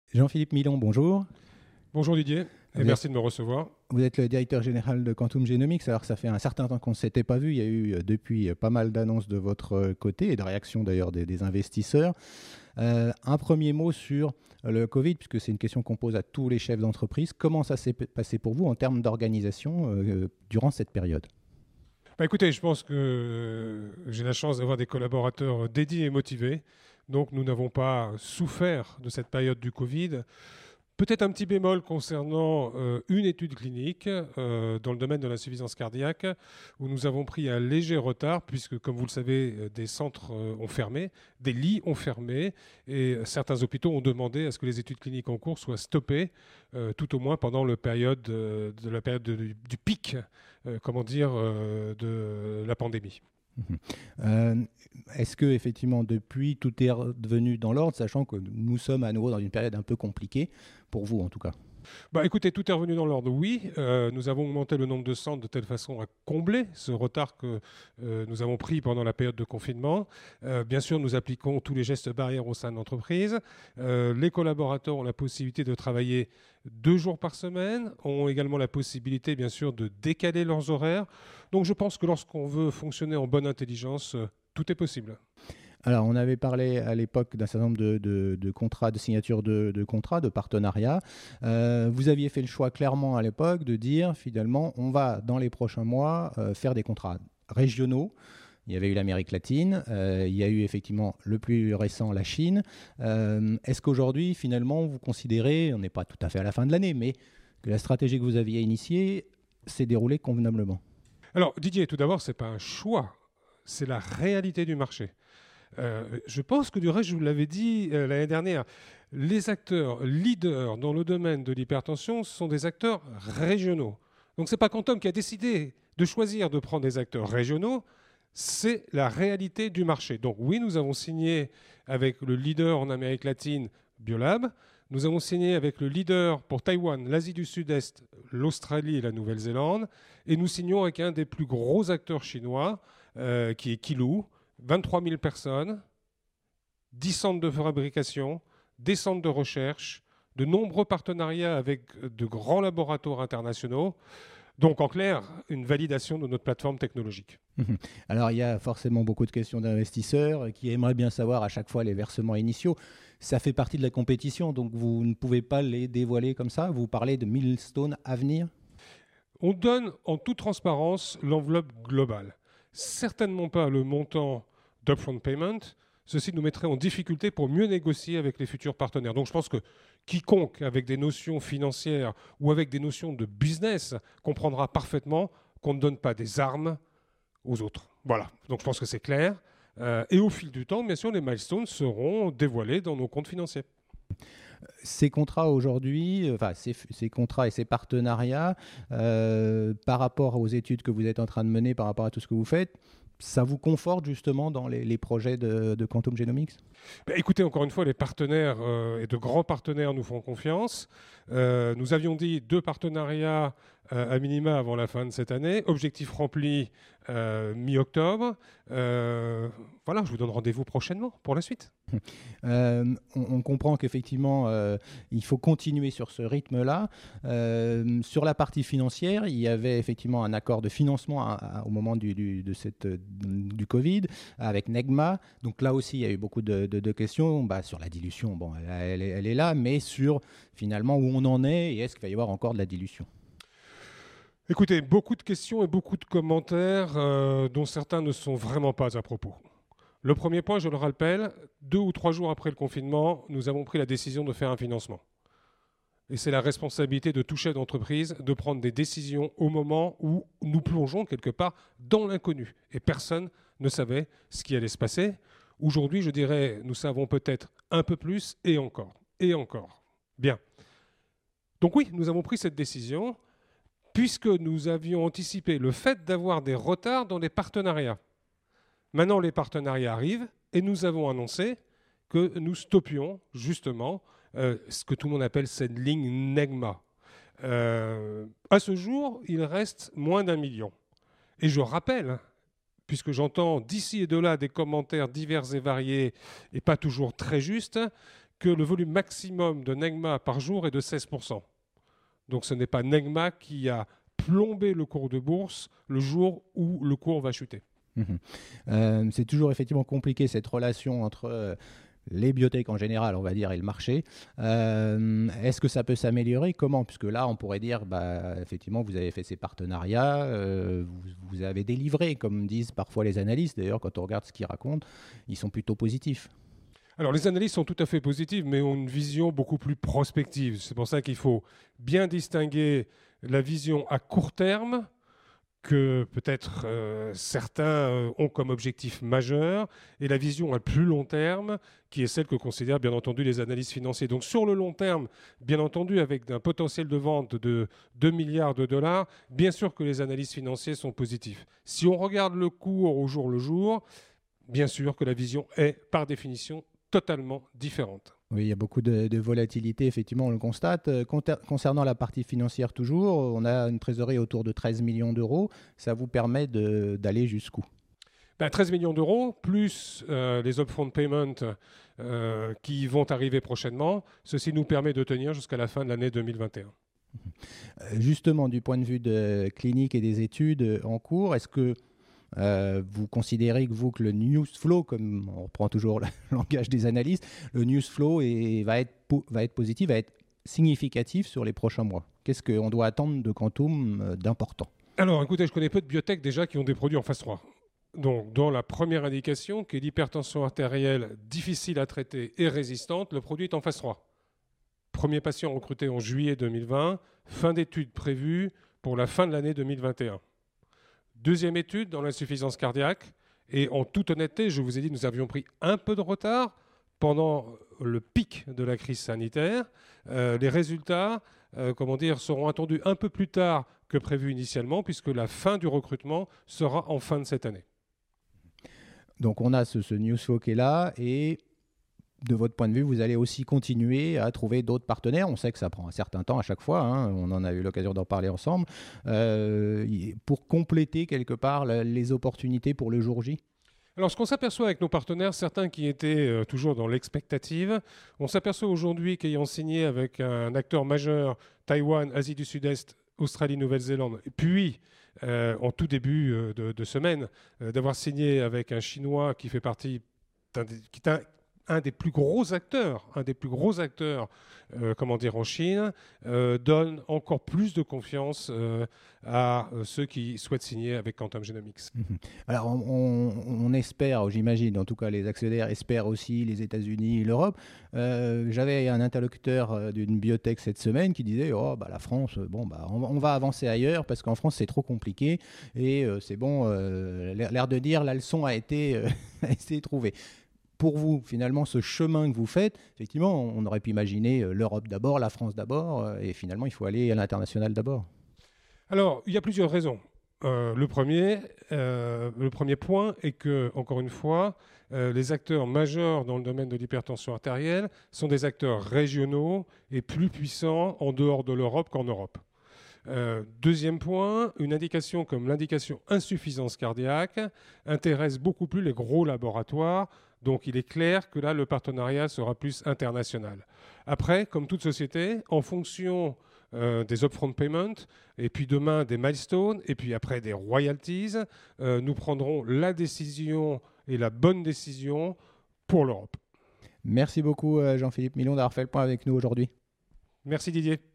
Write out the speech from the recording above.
Jean-Philippe Milon, bonjour. Bonjour Didier, et merci de me recevoir. Vous êtes le directeur général de Quantum Genomics. Alors, ça fait un certain temps qu'on ne s'était pas vu. Il y a eu depuis pas mal d'annonces de votre côté et de réactions d'ailleurs des investisseurs. Un premier mot sur le Covid, puisque c'est une question qu'on pose à tous les chefs d'entreprise. Comment ça s'est passé pour vous en termes d'organisation durant cette période ? Écoutez, je pense que j'ai la chance d'avoir des collaborateurs dédiés et motivés. Donc nous n'avons pas souffert de cette période du Covid. Peut-être un petit bémol concernant une étude clinique dans le domaine de l'insuffisance cardiaque, où nous avons pris un léger retard, puisque, comme vous le savez, des centres ont fermé, des lits ont fermé, et certains hôpitaux ont demandé à ce que les études cliniques en cours soient stoppées, tout au moins pendant la période du pic, de la pandémie. Est-ce que effectivement depuis tout est redevenu dans l'ordre, sachant que nous sommes à nouveau dans une période un peu compliquée, pour vous en tout cas ? Écoutez, tout est revenu dans l'ordre, oui. Nous avons augmenté le nombre de centres de telle façon à combler ce retard que nous avons pris pendant la période de confinement. Bien sûr, nous appliquons tous les gestes barrières au sein de l'entreprise. Les collaborateurs ont la possibilité de travailler 2 jours par semaine, ont également la possibilité, bien sûr, de décaler leurs horaires. Donc je pense que lorsqu'on veut fonctionner en bonne intelligence, tout est possible. Alors, on avait parlé à l'époque d'un certain nombre de contrats, de signatures de contrats, de partenariats. Vous aviez fait le choix clairement à l'époque de dire, finalement, on va, dans les prochains mois, faire des contrats régionaux. Il y avait eu l'Amérique latine, il y a eu effectivement le plus récent, la Chine. Est-ce qu'aujourd'hui, finalement, vous considérez, on n'est pas tout à fait à la fin de l'année, mais que la stratégie que vous aviez initiée s'est déroulée convenablement ? Alors, Didier, tout d'abord, ce n'est pas un choix, c'est la réalité du marché. Je pense que du reste, je vous l'avais dit l'année dernière, les acteurs leaders dans le domaine de l'hypertension sont des acteurs régionaux. Donc ce n'est pas Quantum qui a décidé de choisir de prendre des acteurs régionaux, c'est la réalité du marché. Donc oui, nous avons signé avec le leader en Amérique latine, Biolab. Nous avons signé avec le leader pour Taïwan, l'Asie du Sud-Est, l'Australie et la Nouvelle-Zélande. Et nous signons avec un des plus gros acteurs chinois, qui est Qilu. 23 000 personnes, 10 centres de fabrication, des centres de recherche, de nombreux partenariats avec de grands laboratoires internationaux. Donc, en clair, une validation de notre plateforme technologique. Alors, il y a forcément beaucoup de questions d'investisseurs qui aimeraient bien savoir à chaque fois les versements initiaux. Ça fait partie de la compétition, donc vous ne pouvez pas les dévoiler comme ça. Vous parlez de milestones à venir ? On donne en toute transparence l'enveloppe globale. Certainement pas le montant d'upfront payment. Ceci nous mettrait en difficulté pour mieux négocier avec les futurs partenaires. Donc je pense que quiconque avec des notions financières ou avec des notions de business comprendra parfaitement qu'on ne donne pas des armes aux autres. Voilà, donc je pense que c'est clair. Et au fil du temps, bien sûr, les milestones seront dévoilés dans nos comptes financiers. Ces contrats aujourd'hui, ces contrats et ces partenariats, par rapport aux études que vous êtes en train de mener, par rapport à tout ce que vous faites, ça vous conforte justement dans les projets de Quantum Genomics ? Écoutez, encore une fois, les partenaires et de grands partenaires nous font confiance. Nous avions dit 2 partenariats à minima avant la fin de cette année. Objectif rempli mi-octobre. Voilà, je vous donne rendez-vous prochainement pour la suite. On comprend qu'effectivement, il faut continuer sur ce rythme-là. Sur la partie financière, il y avait effectivement un accord de financement au moment du Covid avec Negma. Donc là aussi, il y a eu beaucoup de questions sur la dilution. Bon, elle est là, mais sur finalement où on en est et est-ce qu'il va y avoir encore de la dilution ? Écoutez, beaucoup de questions et beaucoup de commentaires dont certains ne sont vraiment pas à propos. Le premier point, je le rappelle, 2 ou 3 jours après le confinement, nous avons pris la décision de faire un financement. Et c'est la responsabilité de tout chef d'entreprise de prendre des décisions au moment où nous plongeons quelque part dans l'inconnu. Et personne ne savait ce qui allait se passer. Aujourd'hui, je dirais, nous savons peut-être un peu plus et encore. Et encore. Bien. Donc oui, nous avons pris cette décision puisque nous avions anticipé le fait d'avoir des retards dans les partenariats. Maintenant, les partenariats arrivent et nous avons annoncé que nous stoppions justement ce que tout le monde appelle cette ligne Negma. À ce jour, il reste moins d'1 million. Et je rappelle, puisque j'entends d'ici et de là des commentaires divers et variés et pas toujours très justes, que le volume maximum de Negma par jour est de 16%. Donc ce n'est pas Negma qui a plombé le cours de bourse le jour où le cours va chuter. C'est toujours effectivement compliqué cette relation entre les biotech en général, on va dire, et le marché. Est-ce que ça peut s'améliorer? Comment? Puisque là, on pourrait dire, effectivement, vous avez fait ces partenariats, vous avez délivré, comme disent parfois les analystes. D'ailleurs, quand on regarde ce qu'ils racontent, ils sont plutôt positifs. Alors les analyses sont tout à fait positives, mais ont une vision beaucoup plus prospective. C'est pour ça qu'il faut bien distinguer la vision à court terme, que peut-être certains ont comme objectif majeur, et la vision à plus long terme, qui est celle que considèrent bien entendu les analystes financiers. Donc sur le long terme, bien entendu, avec un potentiel de vente de 2 milliards de dollars, bien sûr que les analystes financiers sont positifs. Si on regarde le cours au jour le jour, bien sûr que la vision est par définition totalement différente. Oui, il y a beaucoup de volatilité, effectivement, on le constate. Concernant la partie financière toujours, on a une trésorerie autour de 13 millions d'euros. Ça vous permet d'aller jusqu'où? 13 millions d'euros, plus les upfront payments qui vont arriver prochainement. Ceci nous permet de tenir jusqu'à la fin de l'année 2021. Justement, du point de vue de clinique et des études en cours, est-ce que vous considérez que le news flow, comme on reprend toujours le langage des analystes, le news flow va être positif, va être significatif sur les prochains mois? Qu'est-ce qu'on doit attendre de Quantum d'important? Alors, écoutez, je connais peu de biotech déjà qui ont des produits en phase 3. Donc, dans la première indication, qui est l'hypertension artérielle difficile à traiter et résistante, le produit est en phase 3. Premier patient recruté en juillet 2020, fin d'étude prévue pour la fin de l'année 2021. Deuxième étude dans l'insuffisance cardiaque. Et en toute honnêteté, je vous ai dit, nous avions pris un peu de retard pendant le pic de la crise sanitaire. Les résultats seront attendus un peu plus tard que prévu initialement, puisque la fin du recrutement sera en fin de cette année. Donc on a ce news flow qui est là, et de votre point de vue, vous allez aussi continuer à trouver d'autres partenaires. On sait que ça prend un certain temps à chaque fois, hein. On en a eu l'occasion d'en parler ensemble, pour compléter quelque part les opportunités pour le jour J. Alors, ce qu'on s'aperçoit avec nos partenaires, certains qui étaient toujours dans l'expectative, on s'aperçoit aujourd'hui qu'ayant signé avec un acteur majeur, Taïwan, Asie du Sud-Est, Australie, Nouvelle-Zélande, puis en tout début de semaine, d'avoir signé avec un Chinois qui fait partie un des plus gros acteurs en Chine, donne encore plus de confiance à ceux qui souhaitent signer avec Quantum Genomics. Alors on espère, j'imagine, en tout cas les actionnaires espèrent aussi les États-Unis et l'Europe. J'avais un interlocuteur d'une biotech cette semaine qui disait la France, on va avancer ailleurs parce qu'en France c'est trop compliqué et c'est bon, l'air de dire la leçon a été trouvée. Pour vous, finalement, ce chemin que vous faites, effectivement, on aurait pu imaginer l'Europe d'abord, la France d'abord, et finalement, il faut aller à l'international d'abord. Alors, il y a plusieurs raisons. Le premier point est que, encore une fois, les acteurs majeurs dans le domaine de l'hypertension artérielle sont des acteurs régionaux et plus puissants en dehors de l'Europe qu'en Europe. Deuxième point, une indication comme l'indication insuffisance cardiaque intéresse beaucoup plus les gros laboratoires. Donc il est clair que là, le partenariat sera plus international. Après, comme toute société, en fonction des upfront payments, et puis demain des milestones, et puis après des royalties, nous prendrons la décision et la bonne décision pour l'Europe. Merci beaucoup Jean-Philippe Milon d'avoir fait le point avec nous aujourd'hui. Merci Didier.